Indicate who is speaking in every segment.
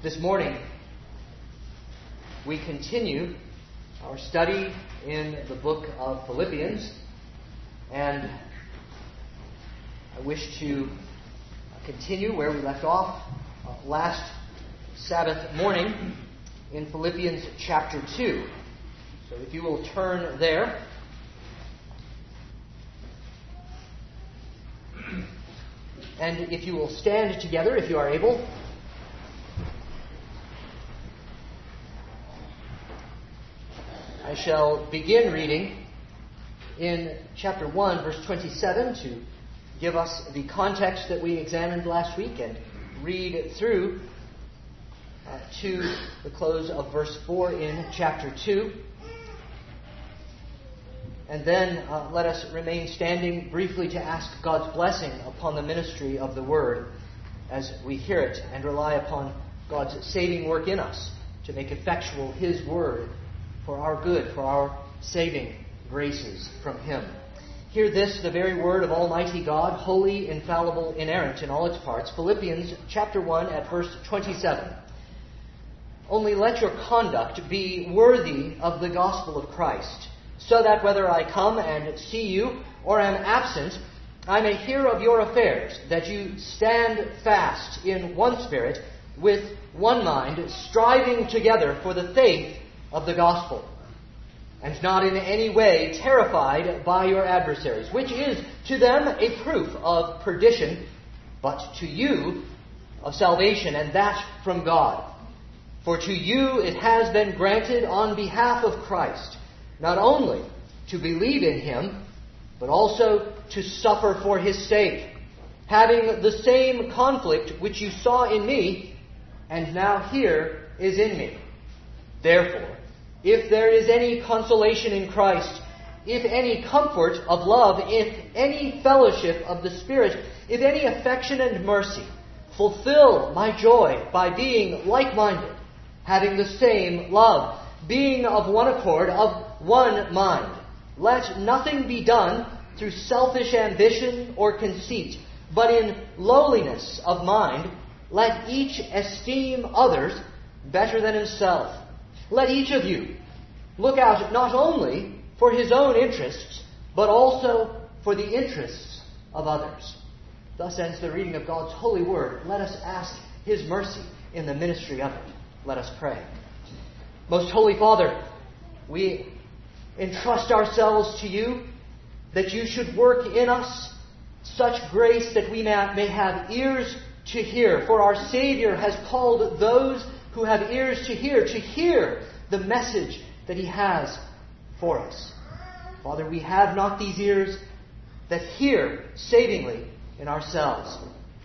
Speaker 1: This morning, we continue our study in the book of Philippians, and I wish to continue where we left off last Sabbath morning in Philippians chapter 2. So if you will turn there. And if you will stand together, if you are able. I shall begin reading in chapter 1, verse 27, to give us the context that we examined last week, and read through to the close of verse 4 in chapter 2. And then let us remain standing briefly to ask God's blessing upon the ministry of the Word as we hear it, and rely upon God's saving work in us to make effectual His Word for our good, for our saving graces from Him. Hear this, the very word of Almighty God, holy, infallible, inerrant in all its parts. Philippians chapter 1 at verse 27. Only let your conduct be worthy of the gospel of Christ, so that whether I come and see you or am absent, I may hear of your affairs, that you stand fast in one spirit, with one mind, striving together for the faith of the gospel, and not in any way terrified by your adversaries, which is to them a proof of perdition, but to you of salvation, and that from God. For to you it has been granted on behalf of Christ, not only to believe in Him, but also to suffer for His sake, having the same conflict which you saw in me, and now here is in me. Therefore, if there is any consolation in Christ, if any comfort of love, if any fellowship of the Spirit, if any affection and mercy, fulfill my joy by being like-minded, having the same love, being of one accord, of one mind. Let nothing be done through selfish ambition or conceit, but in lowliness of mind, let each esteem others better than himself. Let each of you look out not only for his own interests, but also for the interests of others. Thus ends the reading of God's holy word. Let us ask His mercy in the ministry of it. Let us pray. Most Holy Father, we entrust ourselves to you, that you should work in us such grace that we may have ears to hear. For our Savior has called those who have ears to hear the message that He has for us. Father, we have not these ears that hear savingly in ourselves.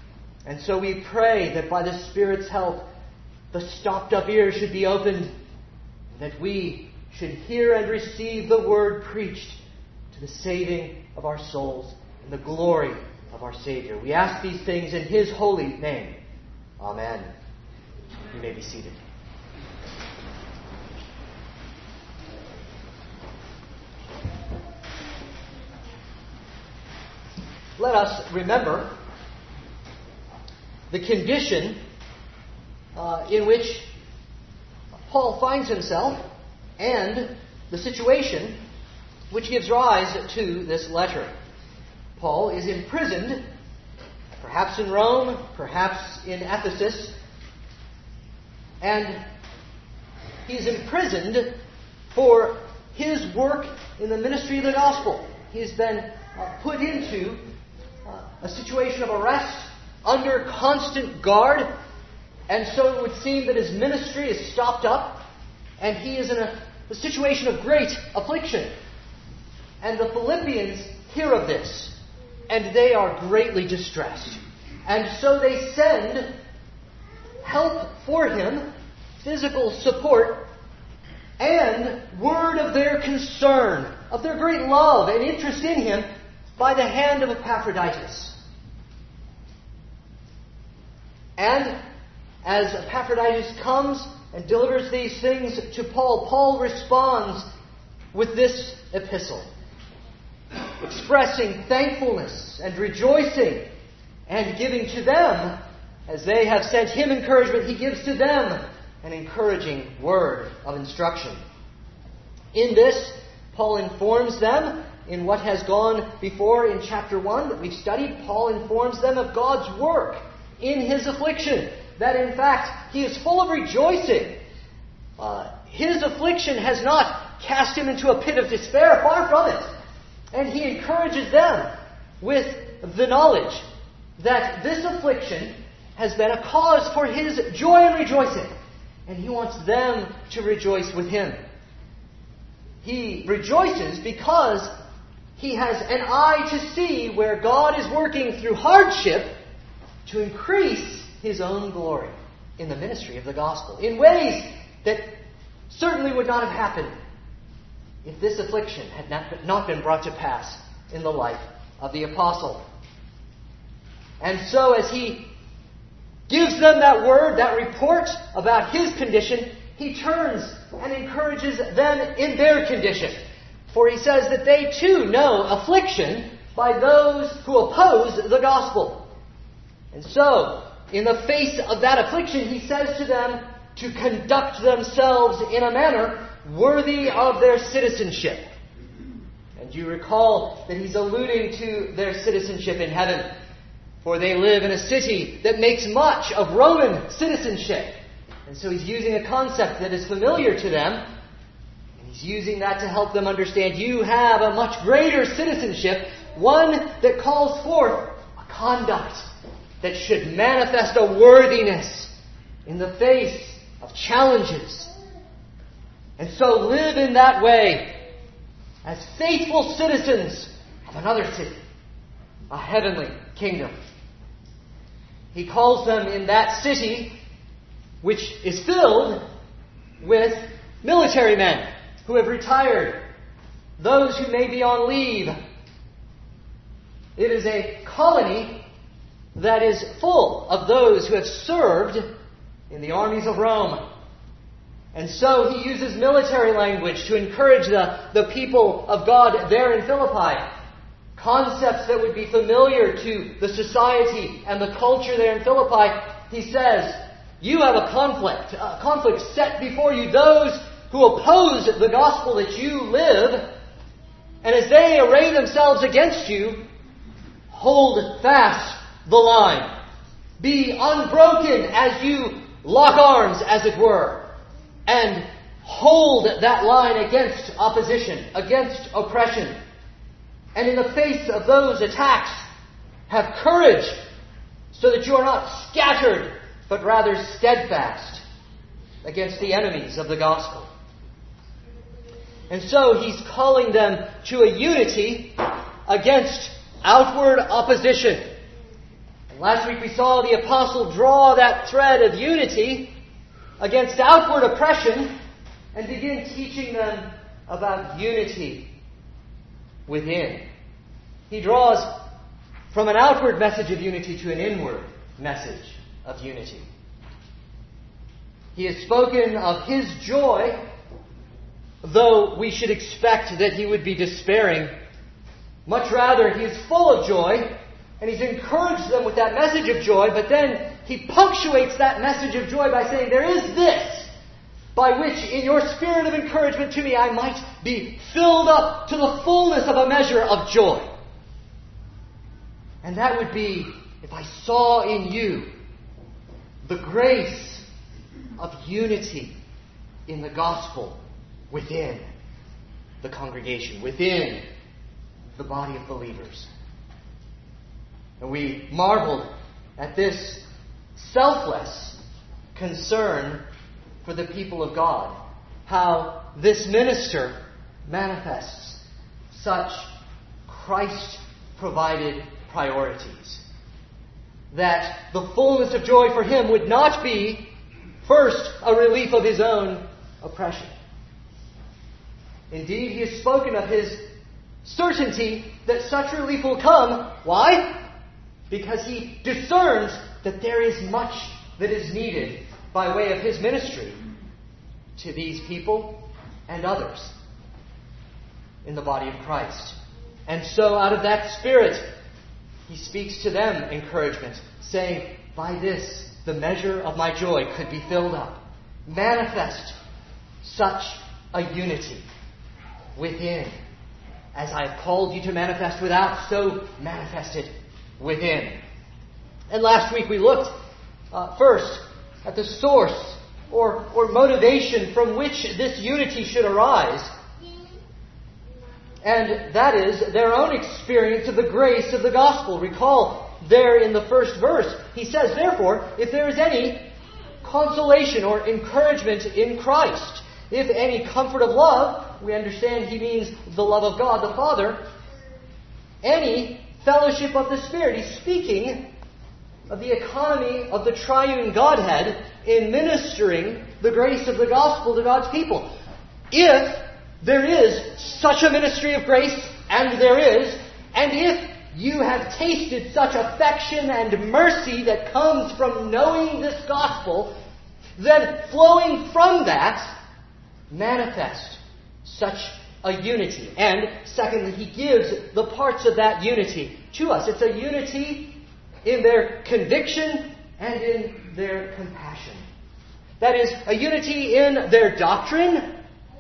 Speaker 1: And so we pray that by the Spirit's help, the stopped up ears should be opened, that we should hear and receive the word preached to the saving of our souls and the glory of our Savior. We ask these things in His holy name. Amen. You may be seated. Let us remember the condition in which Paul finds himself, and the situation which gives rise to this letter. Paul is imprisoned, perhaps in Rome, perhaps in Ephesus, and he is imprisoned for his work in the ministry of the gospel. He's been put into a situation of arrest, under constant guard, and so it would seem that his ministry is stopped up, and he is in a situation of great affliction. And the Philippians hear of this, and they are greatly distressed. And so they send help for him, physical support, and word of their concern, of their great love and interest in him, by the hand of Epaphroditus. And as Epaphroditus comes and delivers these things to Paul, Paul responds with this epistle, expressing thankfulness and rejoicing, and giving to them as they have sent him encouragement, he gives to them an encouraging word of instruction. In this, Paul informs them in what has gone before in chapter 1 that we've studied. Paul informs them of God's work in his affliction, that in fact he is full of rejoicing. His affliction has not cast him into a pit of despair, far from it. And he encourages them with the knowledge that this affliction has been a cause for his joy and rejoicing. And he wants them to rejoice with him. He rejoices because he has an eye to see where God is working through hardship to increase his own glory in the ministry of the gospel in ways that certainly would not have happened if this affliction had not been brought to pass in the life of the apostle. And so as he gives them that word, that report about his condition, he turns and encourages them in their condition. For he says that they too know affliction by those who oppose the gospel. And so, in the face of that affliction, he says to them to conduct themselves in a manner worthy of their citizenship. And you recall that he's alluding to their citizenship in heaven. For they live in a city that makes much of Roman citizenship. And so he's using a concept that is familiar to them. And he's using that to help them understand you have a much greater citizenship, one that calls forth a conduct that should manifest a worthiness in the face of challenges. And so live in that way as faithful citizens of another city, a heavenly kingdom. He calls them in that city, which is filled with military men who have retired, those who may be on leave. It is a colony that is full of those who have served in the armies of Rome. And so he uses military language to encourage the people of God there in Philippi. Concepts that would be familiar to the society and the culture there in Philippi. He says, you have a conflict set before you, those who oppose the gospel that you live. And as they array themselves against you, hold fast the line. Be unbroken as you lock arms, as it were, and hold that line against opposition, against oppression. And in the face of those attacks, have courage so that you are not scattered, but rather steadfast against the enemies of the gospel. And so he's calling them to a unity against outward opposition. And last week we saw the apostle draw that thread of unity against outward oppression and begin teaching them about unity within. He draws from an outward message of unity to an inward message of unity. He has spoken of his joy, though we should expect that he would be despairing. Much rather, he is full of joy, and he's encouraged them with that message of joy, but then he punctuates that message of joy by saying, there is this, by which in your spirit of encouragement to me I might be filled up to the fullness of a measure of joy. And that would be if I saw in you the grace of unity in the gospel within the congregation, within the body of believers. And we marveled at this selfless concern for the people of God, how this minister manifests such Christ-provided priorities. That the fullness of joy for him would not be, first, a relief of his own oppression. Indeed, he has spoken of his certainty that such relief will come. Why? Because he discerns that there is much that is needed by way of his ministry to these people and others in the body of Christ. And so out of that spirit, he speaks to them encouragement, saying, by this the measure of my joy could be filled up. Manifest such a unity within. As I have called you to manifest without, so manifest it within. And last week we looked first at the source or motivation from which this unity should arise. And that is their own experience of the grace of the gospel. Recall there in the first verse, he says, therefore, if there is any consolation or encouragement in Christ, if any comfort of love, we understand he means the love of God the Father, any fellowship of the Spirit. He's speaking of the economy of the triune Godhead in ministering the grace of the gospel to God's people. If there is such a ministry of grace, and there is, and if you have tasted such affection and mercy that comes from knowing this gospel, then flowing from that, manifest such a unity. And secondly, he gives the parts of that unity to us. It's a unity in their conviction and in their compassion. That is, a unity in their doctrine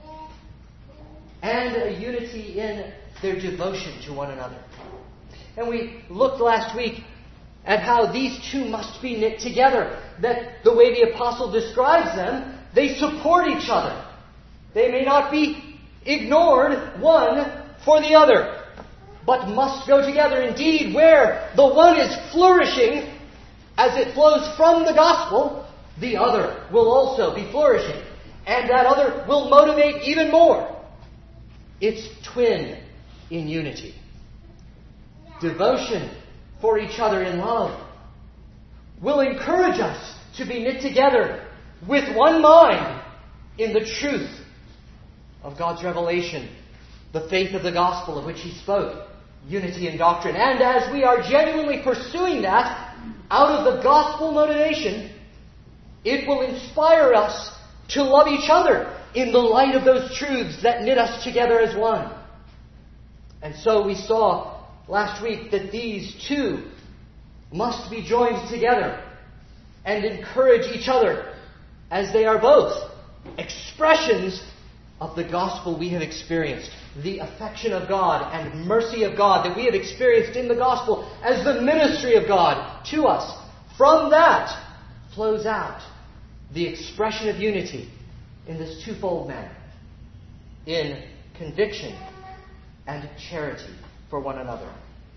Speaker 1: and a unity in their devotion to one another. And we looked last week at how these two must be knit together. That the way the apostle describes them, they support each other. They may not be ignored one for the other, but must go together. Indeed, where the one is flourishing as it flows from the gospel, the other will also be flourishing. And that other will motivate even more. It's twin in unity. Devotion for each other in love will encourage us to be knit together with one mind in the truth of God's revelation, the faith of the gospel of which he spoke, unity in doctrine. And as we are genuinely pursuing that out of the gospel motivation, it will inspire us to love each other in the light of those truths that knit us together as one. And so we saw last week that these two must be joined together and encourage each other as they are both expressions of the gospel we have experienced. The affection of God and mercy of God that we have experienced in the gospel as the ministry of God to us. From that flows out the expression of unity in this twofold manner, in conviction and charity for one another.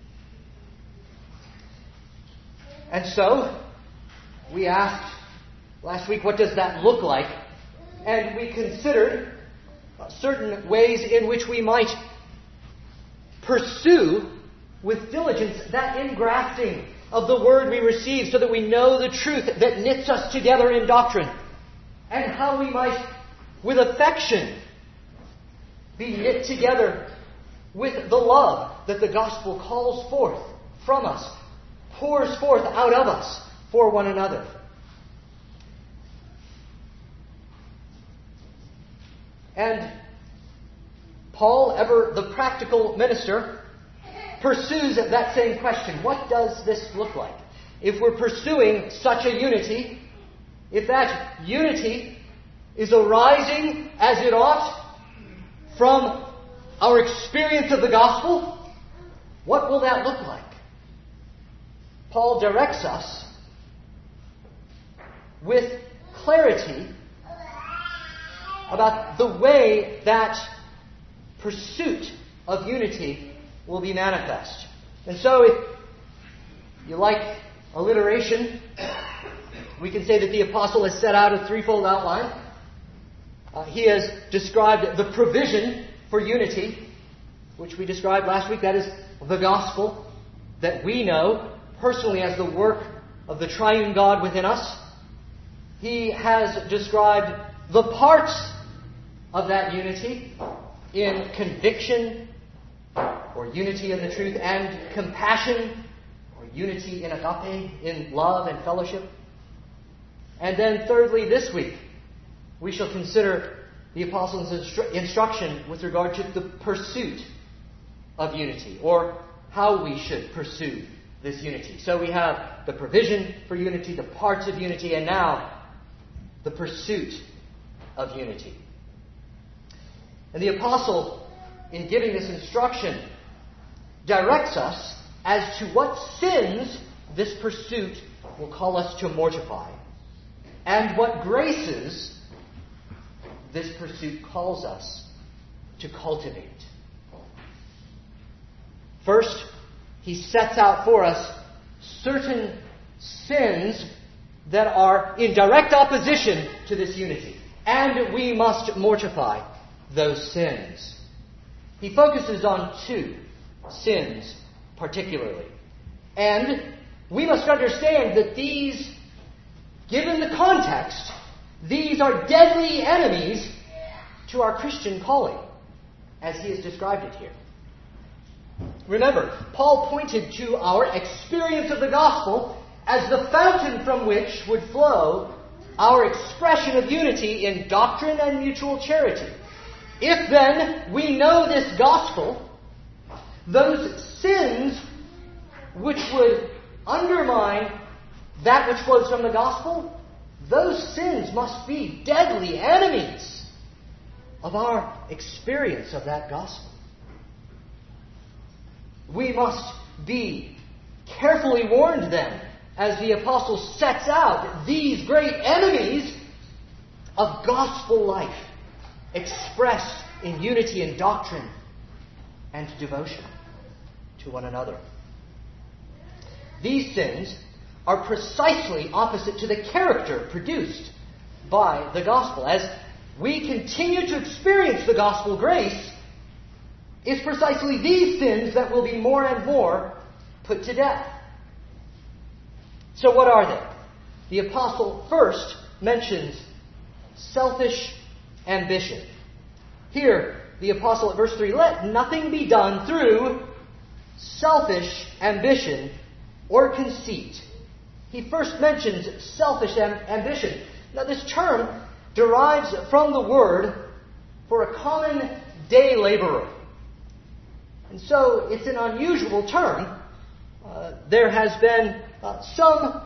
Speaker 1: And so, we asked last week, what does that look like? And we considered certain ways in which we might pursue with diligence that ingrafting of the word we receive so that we know the truth that knits us together in doctrine. And how we might, with affection, be knit together with the love that the gospel calls forth from us, pours forth out of us for one another. And Paul, ever the practical minister, pursues that same question. What does this look like? If we're pursuing such a unity, if that unity is arising as it ought from our experience of the gospel, what will that look like? Paul directs us with clarity about the way that pursuit of unity will be manifest. And so, if you like alliteration, we can say that the apostle has set out a threefold outline. He has described the provision for unity, which we described last week. That is the gospel that we know personally as the work of the triune God within us. He has described the parts of that unity in conviction, or unity in the truth, and compassion, or unity in agape, in love and fellowship. And then thirdly, this week, we shall consider the apostle's instruction with regard to the pursuit of unity, or how we should pursue this unity. So we have the provision for unity, the parts of unity, and now the pursuit of unity. And the apostle, in giving this instruction, directs us as to what sins this pursuit will call us to mortify, and what graces this pursuit calls us to cultivate. First, he sets out for us certain sins that are in direct opposition to this unity, and we must mortify those sins. He focuses on two sins particularly. And we must understand that these, given the context, these are deadly enemies to our Christian calling, as he has described it here. Remember, Paul pointed to our experience of the gospel as the fountain from which would flow our expression of unity in doctrine and mutual charity. If then we know this gospel, those sins which would undermine that which flows from the gospel, those sins must be deadly enemies of our experience of that gospel. We must be carefully warned then, as the apostle sets out these great enemies of gospel life expressed in unity in doctrine and devotion to one another. These sins are precisely opposite to the character produced by the gospel. As we continue to experience the gospel grace, it's precisely these sins that will be more and more put to death. So what are they? The apostle first mentions selfish ambition. Here, the apostle at verse 3, let nothing be done through selfish ambition or conceit. He first mentions selfish ambition. Now, this term derives from the word for a common day laborer. And so, it's an unusual term. There has been some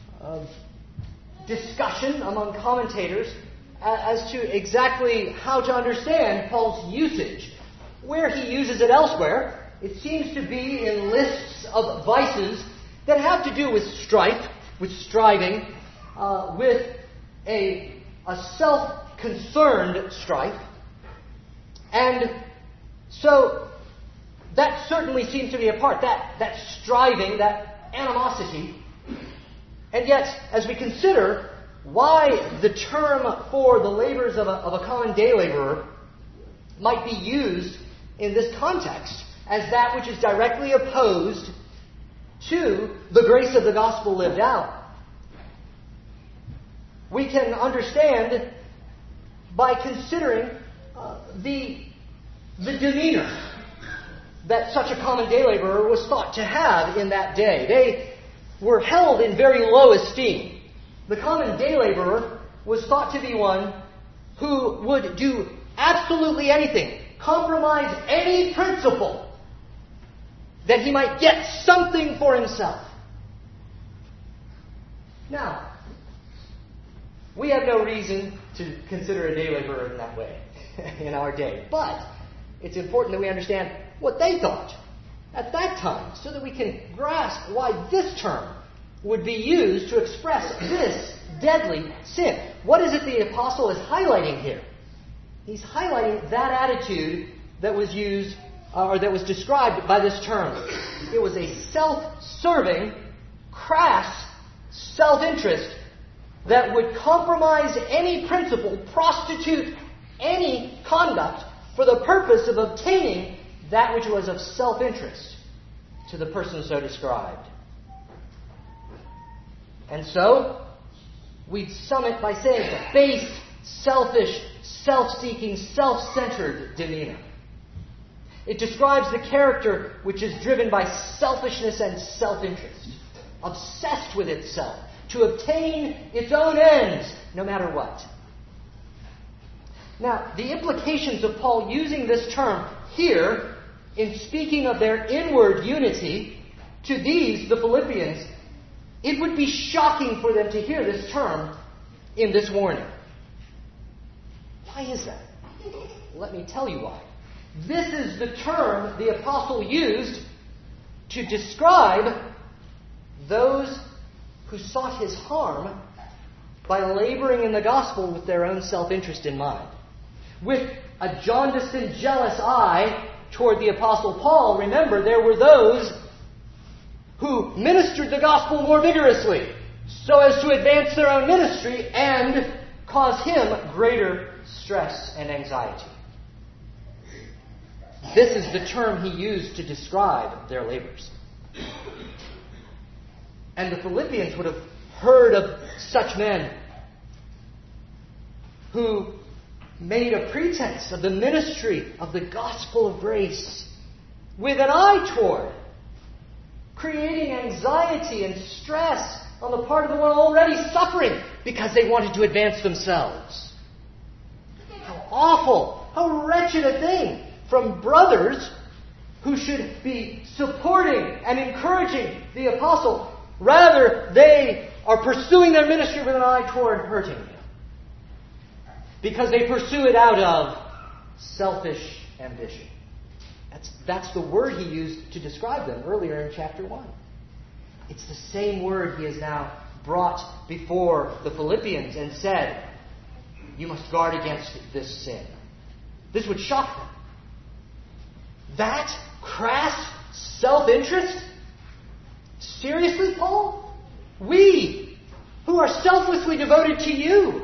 Speaker 1: discussion among commentators as to exactly how to understand Paul's usage. Where he uses it elsewhere, it seems to be in lists of vices that have to do with strife, with striving, with a self-concerned strife. And so that certainly seems to be a part, that striving, that animosity. And yet, as we consider why the term for the labors of a common day laborer might be used in this context as that which is directly opposed to the grace of the gospel lived out, we can understand by considering the demeanor that such a common day laborer was thought to have in that day. They were held in very low esteem. The common day laborer was thought to be one who would do absolutely anything, compromise any principle, that he might get something for himself. Now, we have no reason to consider a day laborer in that way in our day. But it's important that we understand what they thought at that time so that we can grasp why this term would be used to express this deadly sin. What is it the apostle is highlighting here? He's highlighting that attitude that was used, or that was described by this term. It was a self-serving, crass self-interest that would compromise any principle, prostitute any conduct for the purpose of obtaining that which was of self-interest to the person so described. And so, we'd sum it by saying a base, selfish, self-seeking, self-centered demeanor. It describes the character which is driven by selfishness and self-interest, obsessed with itself, to obtain its own ends, no matter what. Now, the implications of Paul using this term here, in speaking of their inward unity, To these, the Philippians, it would be shocking for them to hear this term in this warning. Why is that? Let me tell you why. This is the term the apostle used to describe those who sought his harm by laboring in the gospel with their own self-interest in mind. With a jaundiced and jealous eye toward the apostle Paul, remember, there were those who ministered the gospel more vigorously so as to advance their own ministry and cause him greater stress and anxiety. This is the term he used to describe their labors. And the Philippians would have heard of such men who made a pretense of the ministry of the gospel of grace with an eye toward creating anxiety and stress on the part of the one already suffering because they wanted to advance themselves. How awful, how wretched a thing from brothers who should be supporting and encouraging the apostle. Rather, they are pursuing their ministry with an eye toward hurting him, because they pursue it out of selfish ambition. That's the word he used to describe them earlier in chapter 1. It's the same word he has now brought before the Philippians and said, you must guard against this sin. This would shock them. That crass self-interest? Seriously, Paul? We, who are selflessly devoted to you,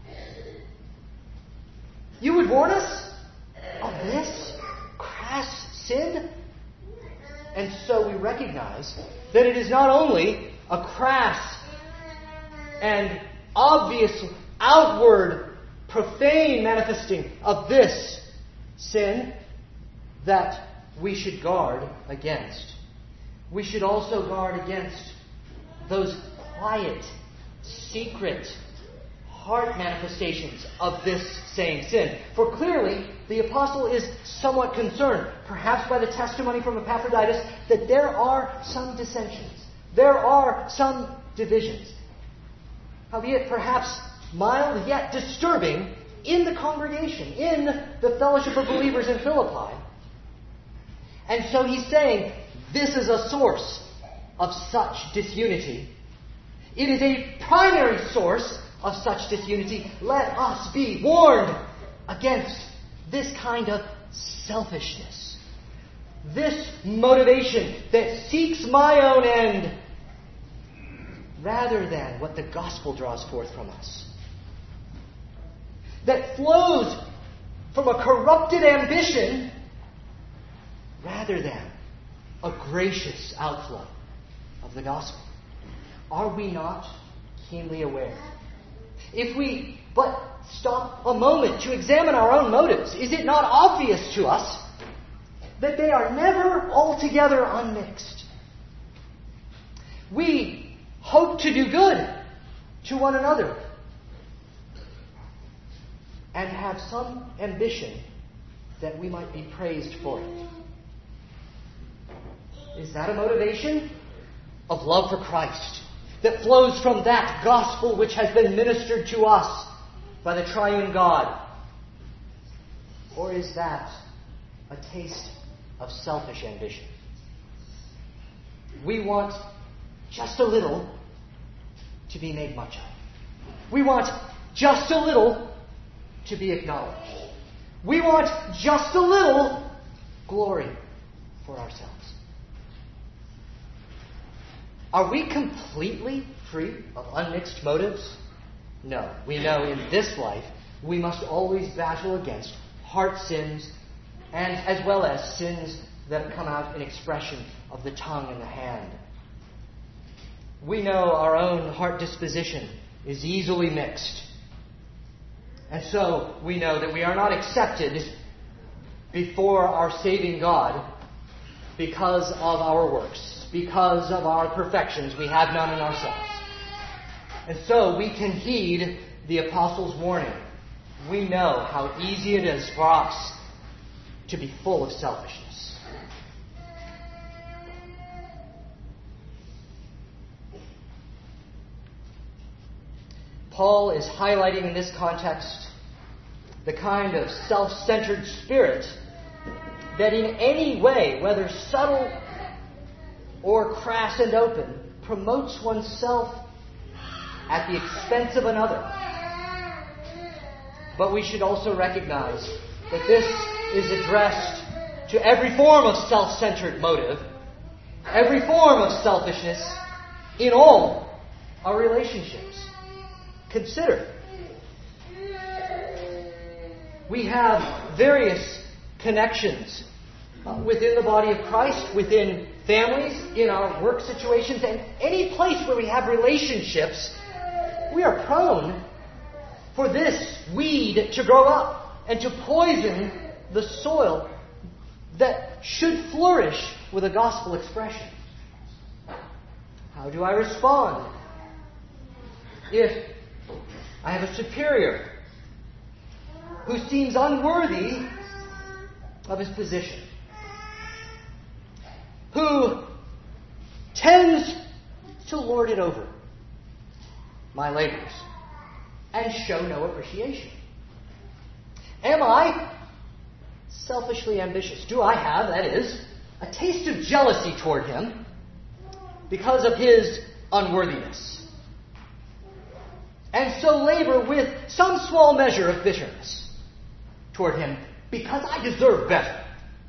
Speaker 1: you would warn us of this crass sin? And so we recognize that it is not only a crass and obvious outward profane manifesting of this sin that we should guard against. We should also guard against those quiet, secret, heart manifestations of this same sin. For clearly, the apostle is somewhat concerned, perhaps by the testimony from Epaphroditus, that there are some dissensions. There are some divisions. Howbeit perhaps mild yet disturbing in the congregation, in the fellowship of believers in Philippi. And so he's saying, this is a source of such disunity. It is a primary source of such disunity. Let us be warned against this kind of selfishness. This motivation that seeks my own end rather than what the gospel draws forth from us. That flows from a corrupted ambition rather than a gracious outflow of the gospel. Are we not keenly aware? If we but stop a moment to examine our own motives, is it not obvious to us that they are never altogether unmixed? We hope to do good to one another and have some ambition that we might be praised for it. Is that a motivation of love for Christ that flows from that gospel which has been ministered to us by the triune God? Or is that a taste of selfish ambition? We want just a little to be made much of. We want just a little to be acknowledged. We want just a little glory for ourselves. Are we completely free of unmixed motives? No. We know in this life we must always battle against heart sins and as well as sins that come out in expression of the tongue and the hand. We know our own heart disposition is easily mixed. And so we know that we are not accepted before our saving God because of our works, because of our perfections. We have none in ourselves. And so we can heed the apostle's warning. We know how easy it is for us to be full of selfishness. Paul is highlighting in this context the kind of self-centered spirit that in any way, whether subtle or crass and open, promotes oneself at the expense of another. But we should also recognize that this is addressed to every form of self-centered motive, every form of selfishness in all our relationships. Consider, we have various connections within the body of Christ, within families, in our work situations, and any place where we have relationships. We are prone for this weed to grow up and to poison the soil that should flourish with a gospel expression. How do I respond if I have a superior who seems unworthy of his position, who tends to lord it over my labors and show no appreciation? Am I selfishly ambitious? Do I have, that is, a taste of jealousy toward him because of his unworthiness? And so labor with some small measure of bitterness toward him because I deserve better.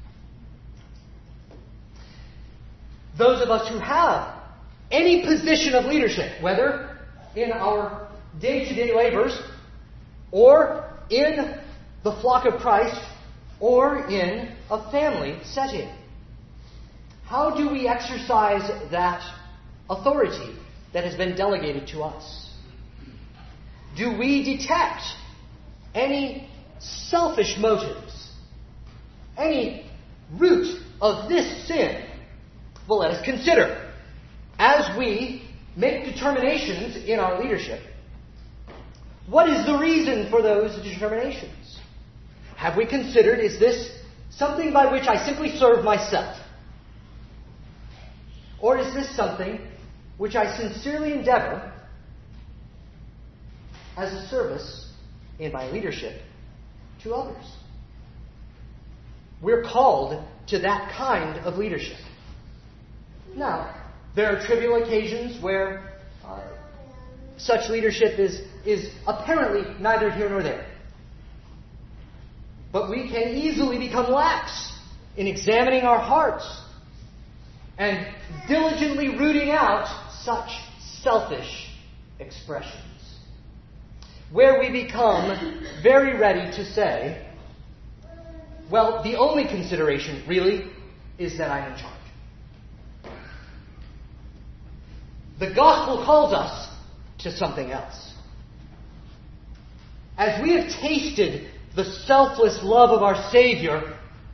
Speaker 1: Those of us who have any position of leadership, whether in our day-to-day labors or in the flock of Christ or in a family setting, how do we exercise that authority that has been delegated to us? Do we detect any selfish motives, any root of this sin? Well, let us consider, as we make determinations in our leadership, what is the reason for those determinations? Have we considered, is this something by which I simply serve myself? Or is this something which I sincerely endeavor as a service in my leadership to others? We're called to that kind of leadership. Now, there are trivial occasions where such leadership is apparently neither here nor there. But we can easily become lax in examining our hearts and diligently rooting out such selfish expressions, where we become very ready to say, well, the only consideration really is that I'm in charge. The gospel calls us to something else. As we have tasted the selfless love of our Savior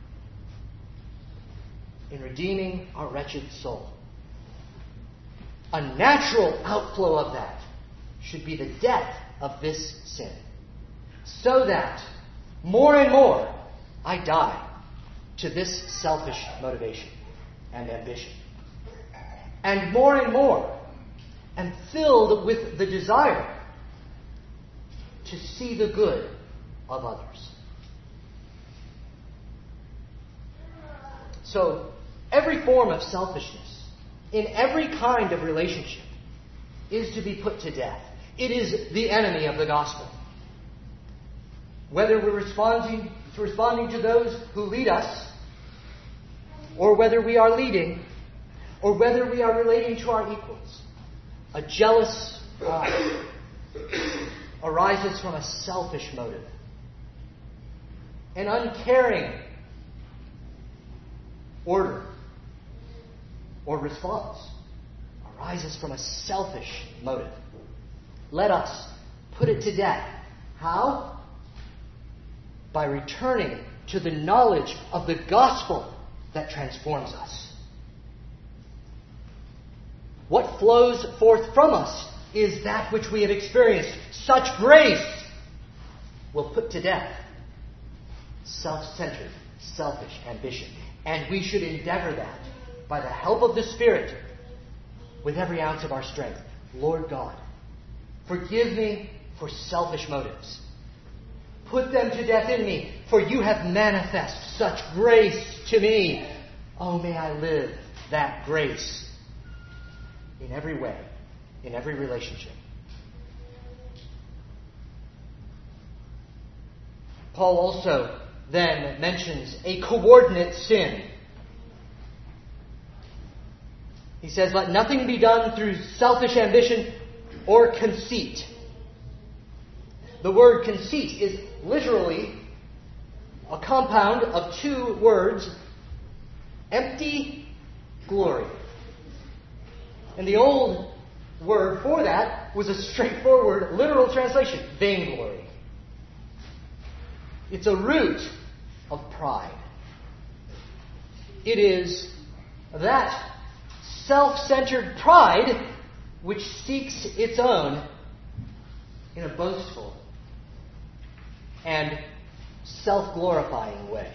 Speaker 1: in redeeming our wretched soul, a natural outflow of that should be the death of this sin, so that more and more I die to this selfish motivation and ambition, and more am filled with the desire to see the good of others. So, every form of selfishness in every kind of relationship is to be put to death. It is the enemy of the gospel. Whether we're responding to those who lead us, or whether we are leading, or whether we are relating to our equals, a jealous pride arises from a selfish motive. An uncaring order or response arises from a selfish motive. Let us put it to death. How? By returning to the knowledge of the gospel that transforms us. What flows forth from us is that which we have experienced. Such grace will put to death self-centered, selfish ambition. And we should endeavor that by the help of the Spirit with every ounce of our strength. Lord God, forgive me for selfish motives. Put them to death in me, for you have manifest such grace to me. Oh, may I live that grace in every way, in every relationship. Paul also then mentions a coordinate sin. He says, let nothing be done through selfish ambition or conceit. The word conceit is literally a compound of two words, empty glory. And the old word for that was a straightforward, literal translation, vainglory. It's a root of pride. It is that self-centered pride which seeks its own in a boastful and self-glorifying way.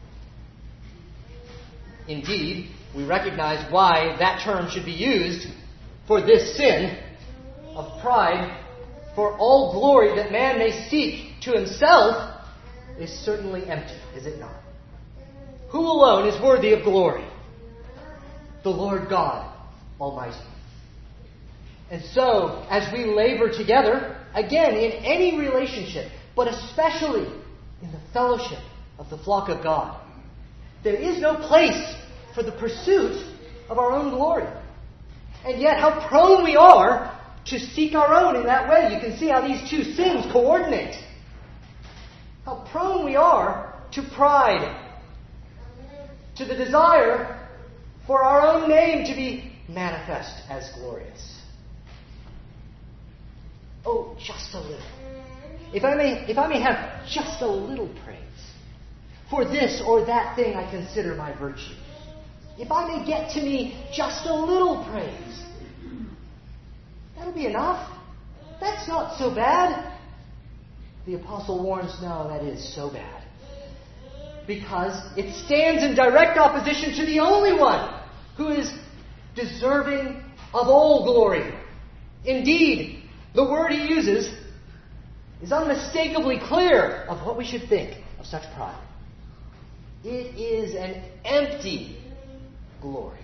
Speaker 1: Indeed, we recognize why that term should be used for this sin of pride, for all glory that man may seek to himself is certainly empty, is it not? Who alone is worthy of glory? The Lord God Almighty. And so, as we labor together, again, in any relationship, but especially in the fellowship of the flock of God, there is no place for the pursuit of our own glory. And yet, how prone we are to seek our own in that way. You can see how these two sins coordinate. How prone we are to pride, to the desire for our own name to be manifest as glorious. Oh, just a little. If I may have just a little praise for this or that thing I consider my virtue. If I may get to me just a little praise, that'll be enough. That's not so bad. The apostle warns, no, that is so bad. Because it stands in direct opposition to the only one who is deserving of all glory. Indeed, the word he uses is unmistakably clear of what we should think of such pride. It is an empty glory.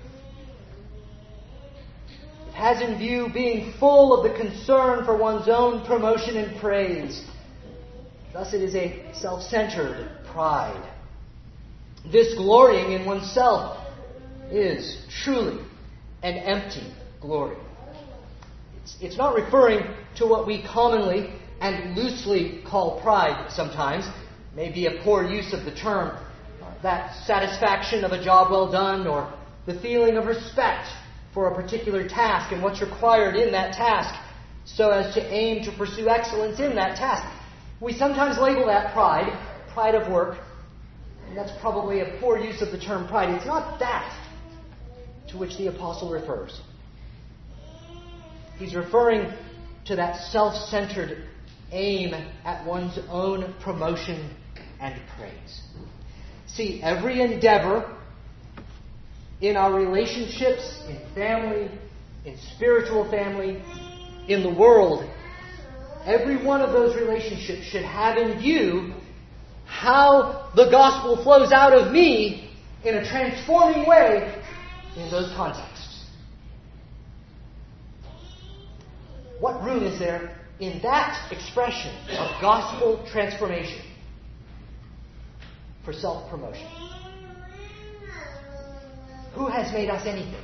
Speaker 1: It has in view being full of the concern for one's own promotion and praise. Thus it is a self-centered pride. This glorying in oneself is truly an empty glory. It's not referring to what we commonly and loosely call pride sometimes. Maybe a poor use of the term. That satisfaction of a job well done, or the feeling of respect for a particular task and what's required in that task, so as to aim to pursue excellence in that task. We sometimes label that pride of work, and that's probably a poor use of the term pride. It's not that to which the apostle refers. He's referring to that self-centered aim at one's own promotion and praise. See, every endeavor in our relationships, in family, in spiritual family, in the world, every one of those relationships should have in view how the gospel flows out of me in a transforming way in those contexts. What room is there in that expression of gospel transformation for self-promotion? Who has made us anything?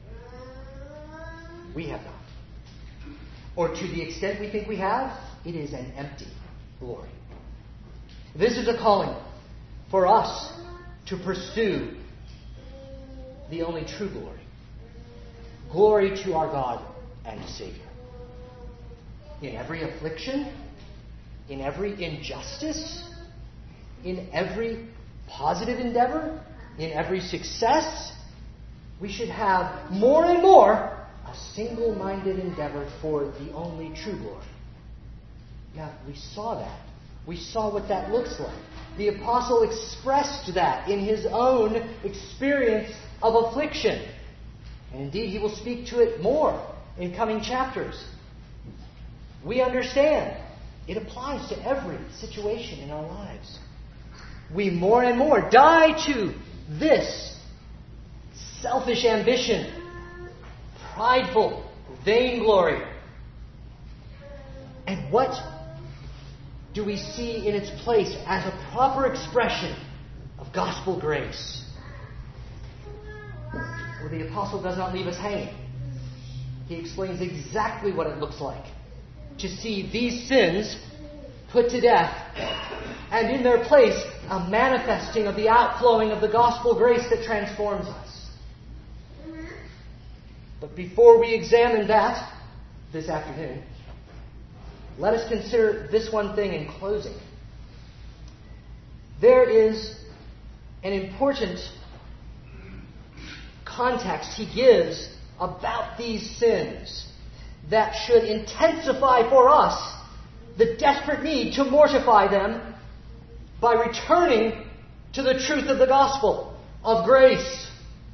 Speaker 1: We have not. Or to the extent we think we have, it is an empty glory. This is a calling for us to pursue the only true glory. Glory to our God and Savior. In every affliction, in every injustice, in every positive endeavor, in every success, we should have more and more a single-minded endeavor for the only true glory. Now, we saw that. We saw what that looks like. The apostle expressed that in his own experience of affliction. And indeed, he will speak to it more in coming chapters. We understand It applies to every situation in our lives. We more and more die to this selfish ambition, prideful vainglory. And what do we see in its place as a proper expression of gospel grace? Well, the apostle does not leave us hanging. He explains exactly what it looks like to see these sins put to death, and in their place, a manifesting of the outflowing of the gospel grace that transforms us. But before we examine that this afternoon, let us consider this one thing in closing. There is an important context he gives about these sins that should intensify for us the desperate need to mortify them by returning to the truth of the gospel of grace.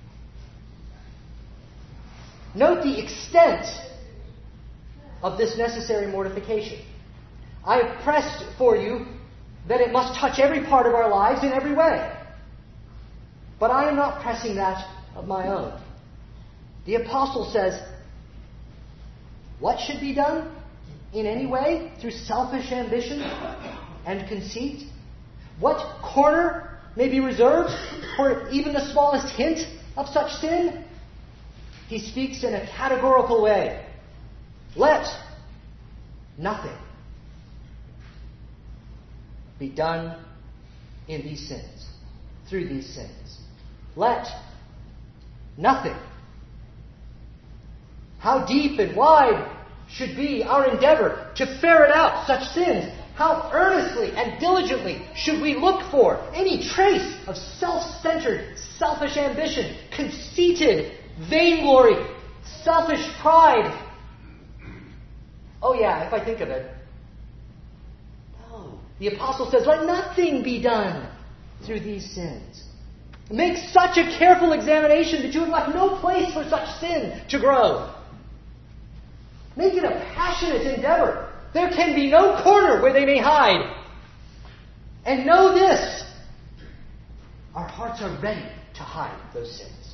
Speaker 1: Note the extent of this necessary mortification. I have pressed for you that it must touch every part of our lives in every way. But I am not pressing that of my own. The apostle says, what should be done in any way through selfish ambition and conceit? What corner may be reserved for even the smallest hint of such sin? He speaks in a categorical way. Let nothing be done in these sins, through these sins. Let nothing. How deep and wide should be our endeavor to ferret out such sins? How earnestly and diligently should we look for any trace of self-centered, selfish ambition, conceited vainglory, selfish pride? Oh yeah, if I think of it. No. The apostle says, let nothing be done through these sins. Make such a careful examination that you have left no place for such sin to grow. Make it a passionate endeavor. There can be no corner where they may hide. And know this, our hearts are ready to hide those sins.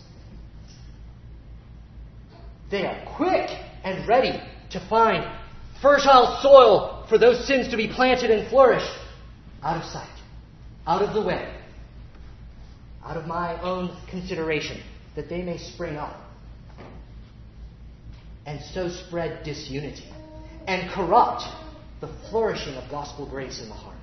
Speaker 1: They are quick and ready to find fertile soil for those sins to be planted and flourish out of sight, out of the way, out of my own consideration, that they may spring up and so spread disunity and corrupt the flourishing of gospel grace in the heart.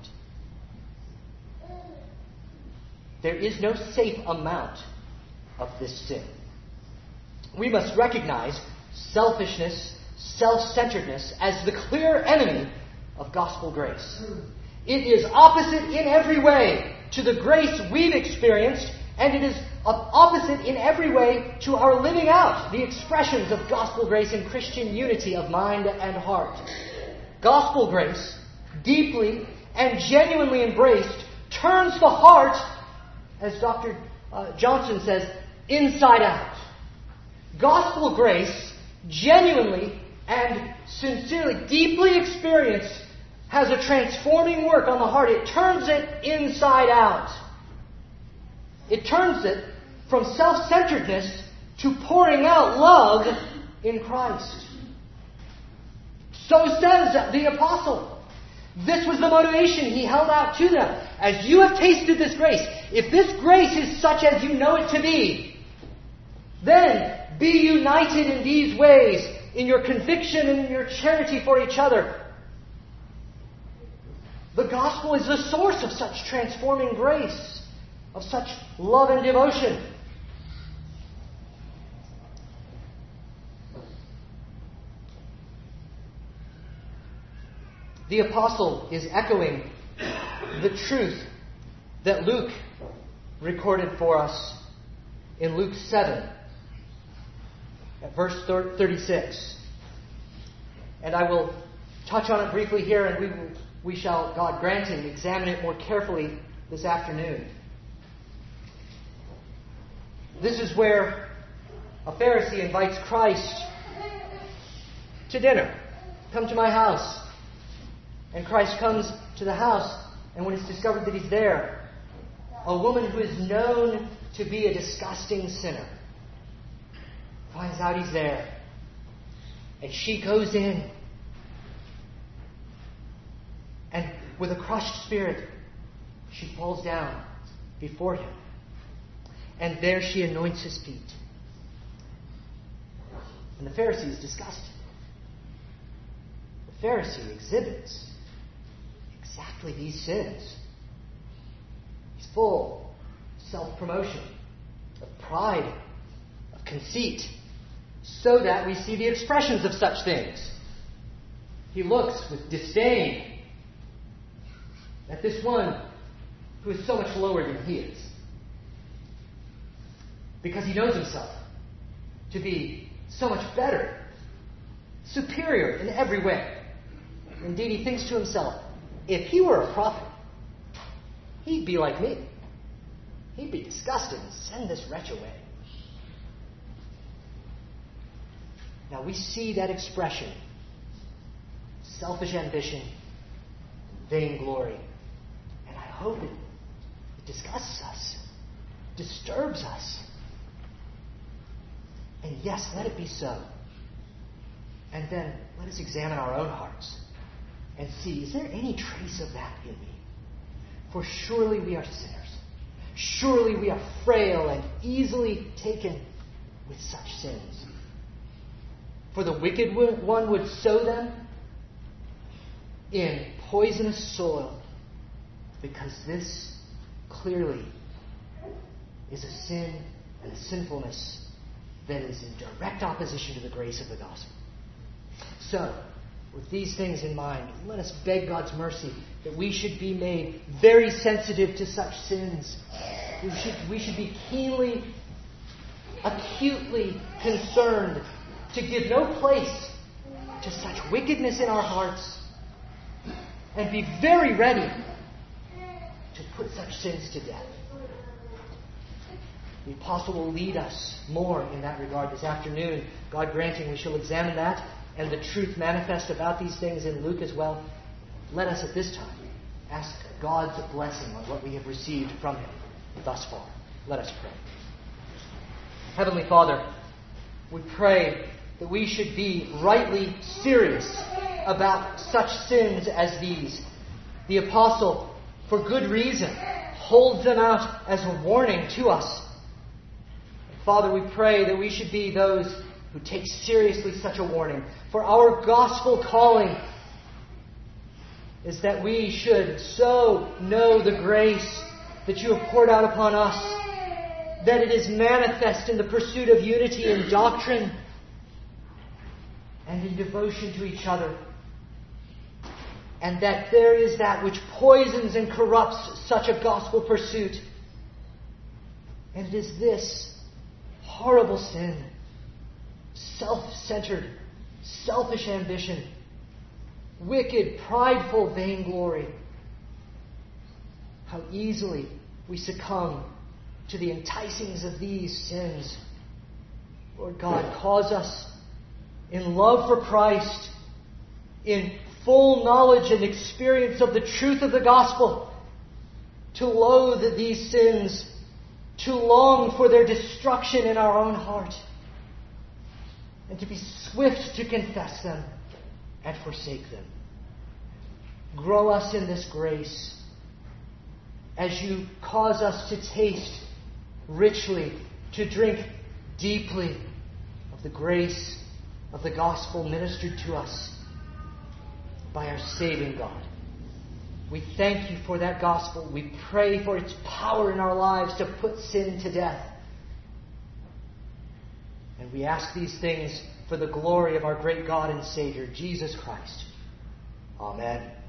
Speaker 1: There is no safe amount of this sin. We must recognize selfishness, self-centeredness as the clear enemy of gospel grace. It is opposite in every way to the grace we've experienced, and it is opposite in every way to our living out the expressions of gospel grace in Christian unity of mind and heart. Gospel grace, deeply and genuinely embraced, turns the heart, as Dr. Johnson says, inside out. Gospel grace, genuinely and sincerely, deeply experienced, has a transforming work on the heart. It turns it inside out. It turns it from self-centeredness to pouring out love in Christ. So says the apostle. This was the motivation he held out to them. As you have tasted this grace, if this grace is such as you know it to be, then be united in these ways, in your conviction and in your charity for each other. The gospel is the source of such transforming grace, of such love and devotion. The apostle is echoing the truth that Luke recorded for us in Luke 7, at verse 36. And I will touch on it briefly here, and we shall, God granting, examine it more carefully this afternoon. This is where a Pharisee invites Christ to dinner. Come to my house And Christ comes to the house, and when it's discovered that he's there, a woman who is known to be a disgusting sinner finds out he's there. And she goes in. And with a crushed spirit, she falls down before him. And there she anoints his feet. And the Pharisee is disgusted. The Pharisee exhibits exactly these sins. He's full of self-promotion, of pride, of conceit, so that we see the expressions of such things. He looks with disdain at this one who is so much lower than he is, because he knows himself to be so much better, superior in every way. Indeed, he thinks to himself, if he were a prophet, he'd be like me. He'd be disgusted and send this wretch away. Now we see that expression, selfish ambition, vainglory. And I hope it disgusts us, disturbs us. And yes, let it be so. And then let us examine our own hearts and see, is there any trace of that in me? For surely we are sinners. Surely we are frail and easily taken with such sins. For the wicked one would sow them in poisonous soil, because this clearly is a sin and a sinfulness that is in direct opposition to the grace of the gospel. So, with these things in mind, let us beg God's mercy that we should be made very sensitive to such sins. We should be keenly, acutely concerned to give no place to such wickedness in our hearts, and be very ready to put such sins to death. The apostle will lead us more in that regard this afternoon. God granting, we shall examine that and the truth manifest about these things in Luke as well. Let us at this time ask God's blessing on what we have received from him thus far. Let us pray. Heavenly Father, we pray that we should be rightly serious about such sins as these. The apostle, for good reason, holds them out as a warning to us. Father, we pray that we should be those who take seriously such a warning. For our gospel calling is that we should so know the grace that you have poured out upon us, that it is manifest in the pursuit of unity in doctrine and in devotion to each other, and that there is that which poisons and corrupts such a gospel pursuit. And it is this horrible sin, self-centered, selfish ambition, wicked, prideful vainglory. How easily we succumb to the enticings of these sins. Lord God, cause us in love for Christ, in full knowledge and experience of the truth of the gospel, to loathe these sins, to long for their destruction in our own heart, and to be swift to confess them and forsake them. Grow us in this grace as you cause us to taste richly, to drink deeply of the grace of the gospel ministered to us by our saving God. We thank you for that gospel. We pray for its power in our lives to put sin to death. And we ask these things for the glory of our great God and Savior, Jesus Christ. Amen.